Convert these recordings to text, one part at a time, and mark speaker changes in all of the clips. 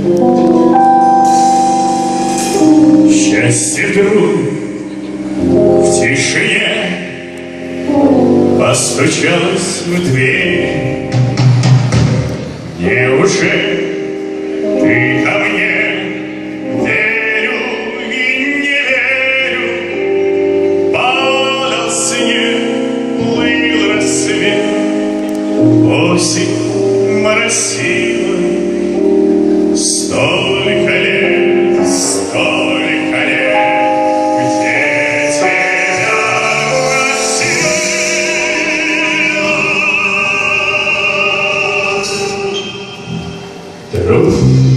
Speaker 1: Счастье вдруг в тишине постучалось в дверь. Неужели ты ко мне? Верю и не верю. Падал снег, плыл рассвет, осень моросила. Столько лет, столько лет, где тебя носила. Вдруг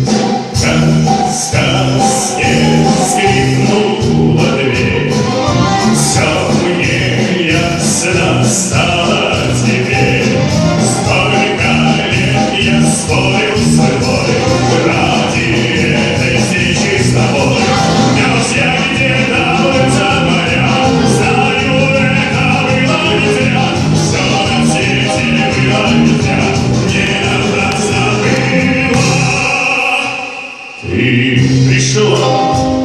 Speaker 1: снег скрипнула дверь. Все мне ясно стало теперь. Столько лет я спорил с собой ради этой встречи с тобой. Нес я где-то за моря. Знаю, это было не зря. Все на свете было нельзя. Не напрасно было. Ты пришла